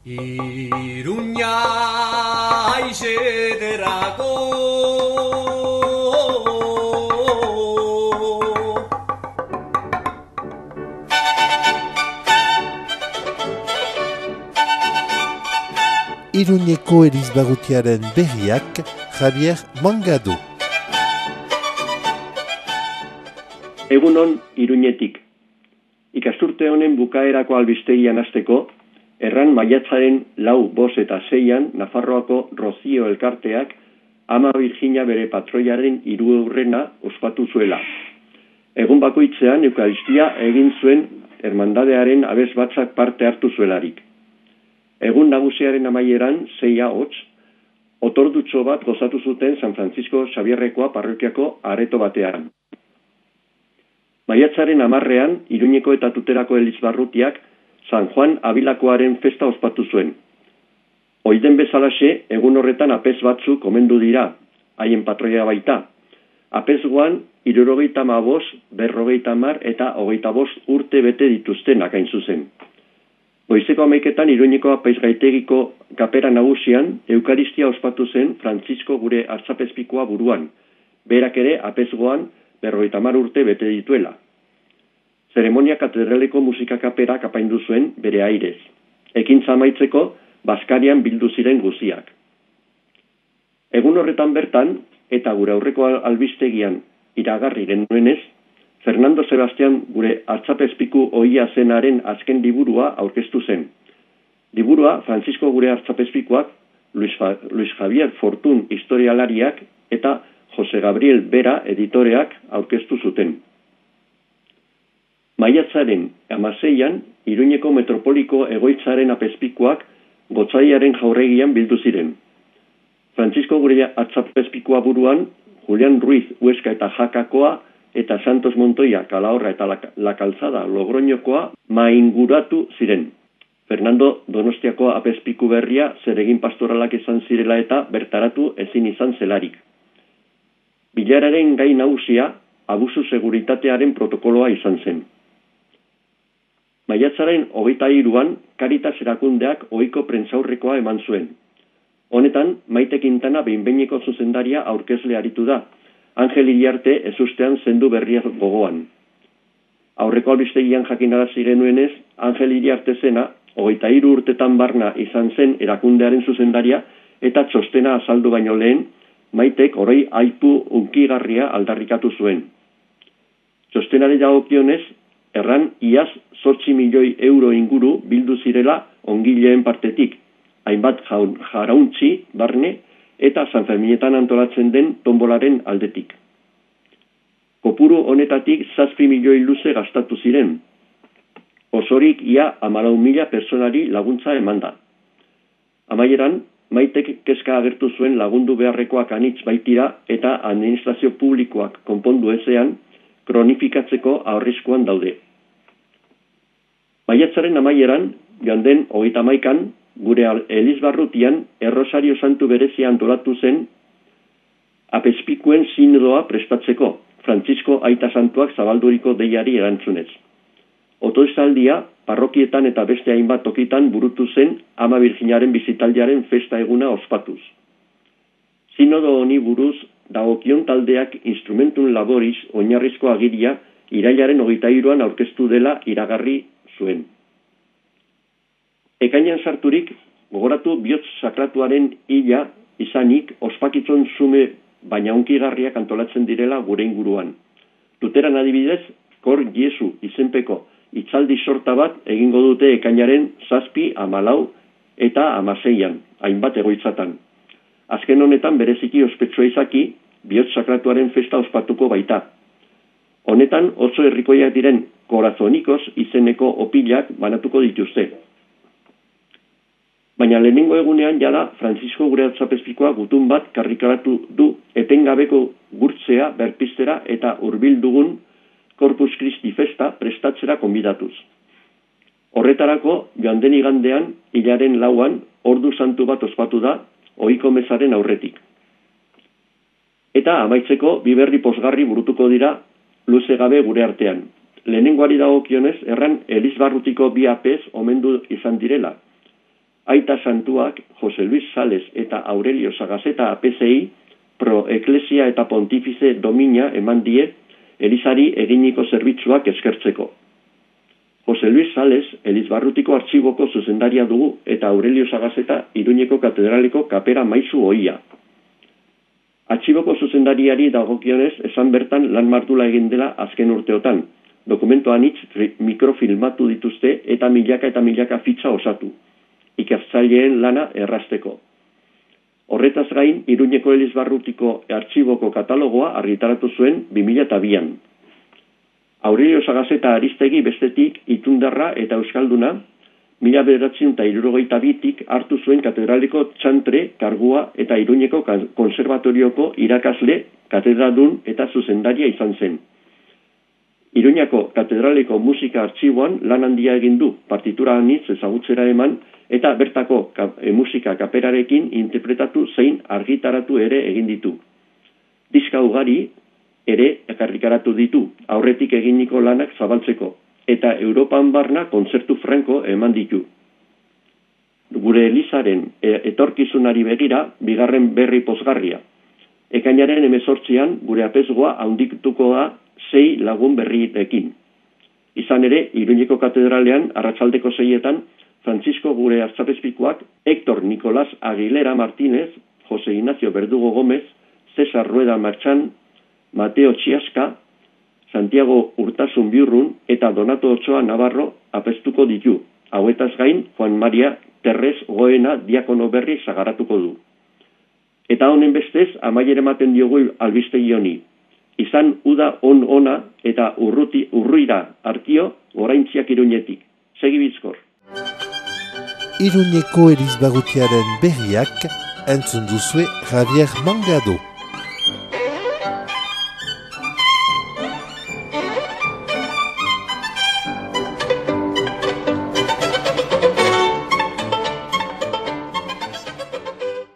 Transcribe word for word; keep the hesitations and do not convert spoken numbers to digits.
Iruña aixederako Iruñeko Elizbarrutiaren berriak Javier Mangado. Egunon Iruñetik. Ikasturte honen bukaerako albistegian hasteko, erran maiatzaren lau, bost eta seian Nafarroako Rozio elkarteak Ama Virginia bere patroiaren hiruurrena ospatu zuela. Egun bakoitzean eukaristia egin zuen hermandadearen abesbatzak parte hartu zuelarik. Egun nagusiaren amaieran, seia hots, otordutxo bat gozatu zuten San Francisco Xabierrekoa parrokiako areto batean. Maiatzaren hamarrean, Iruñeko eta Tuterako Elizbarrutiak San Juan Abilakoaren festa ospatu zuen. Oiden bezalaxe, egun horretan apez batzuk omendu dira, haien patroia baita. Apezgoan, hirurogeita hamabost, berrogeita hamar eta hogeita bost urte bete dituztenak hain zuzen. Goizeko hamaiketan Iruñeko apaizgaitegiko kapera nagusian, eukaristia ospatu zen Francisco gure artzapezpikoa buruan, berak ere apezgoan berrogeita hamar urte bete dituela. Zeremonia katedraleko musika kapera apaindu zuen bere airez. Ekintza amaitzeko, Baskarian bildu ziren guziak. Egun horretan bertan, eta gure aurreko albistegian iragarri genuenez, Fernando Sebastián gure artzapezpiku ohia zenaren azken liburua aurkeztu zen. Liburua Francisco gure artzapezpikuak, Luis, Luis Javier Fortun historialariak eta Jose Gabriel Bera editoreak aurkeztu zuten. Maiatzaren hamaseian, Iruñeko metropoliko egoitzaren apezpikuak Gotzaiaren jaurregian bildu ziren. Francisco gure artzapezpikua buruan, Julián Ruiz Huesca eta Jakakoa eta Santos Montoya Calahorra eta La, La Calzada Logroñokoa mainguratu ziren. Fernando Donostiako apezpiku berria zeregin pastoralak izan zirela eta bertaratu ezin izan zelarik. Bilararen gai nagusia abusu seguritatearen protokoloa izan zen. Maiatzaren hogeita hiruan Caritas erakundeak ohiko prentsaurrekoa eman zuen. Honetan, Maite Quintana behin-behineko zuzendaria aurkezle aritu da, Angel Iriarte ezustean zendu berria gogoan. Aurreko albistegian jakinarazi genuenez, Angel Iriarte zena, hogeita hiru urtetan barna izan zen erakundearen zuzendaria eta txostena azaldu baino lehen, Maitek oroi aipu unkigarria aldarrikatu zuen. Txostenari dagokionez, erran iaz zortzi milioi euro inguru bildu zirela ongileen partetik, hainbat jarauntzi barne eta Sanferminetan antolatzen den tombolaren aldetik. Kopuru honetatik zazpi milioi luze gastatu ziren. Osorik ia hamalau mila personari laguntza emanda. Amaieran, Maitek kezka agertu zuen lagundu beharrekoak anitz baitira eta administrazio publikoak konpondu ezean kronifikatzeko arriskuan daude. Maiatzaren amaieran, joan den hogeita hamaikan, gure Elizbarrutian Errosario Santu berezia antolatu zen apezpikuen sinodoa prestatzeko, Francisco Aita Santuak zabalduriko deiari erantzunez. Otoizaldia, parrokietan eta beste hainbat tokitan burutu zen Ama Virginaren bizitaldiaren festa eguna ospatuz. Sinodo honi buruz dagokion taldeak instrumentun laboriz oinarrizko agiria irailaren hogeita hiruan aurkeztu dela iragarri zuen. Ekainan sarturik, gogoratu bihotz sakratuaren hila izanik ospakitzon zume baina onkigarriak antolatzen direla gure inguruan. Tuteran adibidez, Kor Jesu izenpeko itzaldi sorta bat egingo dute ekainaren zazpi, hamalau eta hamaseian, hainbat egoitzatan. Azken honetan bereziki ospetsua izaki, bihotz sakratuaren festa ospatuko baita. Honetan oso herrikoiak diren Korazonikos izeneko opilak banatuko dituzte. Baina lehenengo egunean jada Francisco gure artzapezpikoa gutun bat karrikaratu du etengabeko gurtzea berpistera eta hurbil dugun Corpus Christi festa prestatzera konbidatuz. Horretarako, joan den igandean, hilaren lauan, ordu santu bat ospatu da, ohiko mezaren aurretik. Eta amaitzeko, biberri posgarri burutuko dira luze gabe gure artean. Lehenengoari dagokionez, erran Elizbarrutiko bi apez omendu izan direla. Aita santuak Jose Luis Sales eta Aurelio Sagazeta apezei pro eklesia eta pontifize domina eman die Elizari eginiko zerbitzuak eskertzeko. Jose Luis Sales Elizbarrutiko artxiboko zuzendaria dugu eta Aurelio Sagazeta Iruñeko katedraliko kapera maizu ohia. Artxiboko zuzendariari dagokionez esan bertan lan mardula egin dela azken urteotan. Dokumentoan hitz mikrofilmatu dituzte eta milaka eta milaka fitxa osatu. Ikertzaileen lana errazteko. Horretaz gain, Iruñeko Elizbarrutiko artxiboko katalogoa argitaratu zuen bi mila bian. Aurelio Sagazeta Aristegi bestetik Itundarra eta Euskalduna mila bederatziehun eta hirurogeita bitik hartu zuen katedraliko txantre kargua eta Iruñeko konservatorioko irakasle, katedradun eta zuzendaria izan zen. Iruñako katedraliko musika artxiboan lan handia egin du, partitura anitz ezagutzera eman eta bertako ka, e, musika kaperarekin interpretatu zein argitaratu ere egin ditu. Diska ugari ere ekarrikaratu ditu, aurretik eginiko lanak zabaltzeko, eta Europan barna kontzertu franko eman ditu. Gure Elizaren e, etorkizunari begira, bigarren berri pozgarria. Ekainaren hemezortzian gure apezgoa handituko da sei lagun berriekin. Izan ere, Iruñeko katedralean, arratsaldeko seietan, Francisco gure artzapezpikuak, Héctor Nicolás Aguilera Martínez, Jose Ignacio Verdugo Gómez, César Rueda Marchán, Mateo Txiaska, Santiago Urtasun Biurrun eta Donato Ochoa Navarro apestuko ditu. Hauetaz gain, Juan Maria Terrez Goena diakono berri sagaratuko du. Eta honen bestez, amaier ematen diogu albistegi honi. Izan uda on ona eta urruti, urruira hartio oraintziak Iruñetik. Segi bizkor. Iruñeko Elizbarrutiaren berriak entzun duzue Javier Mangado.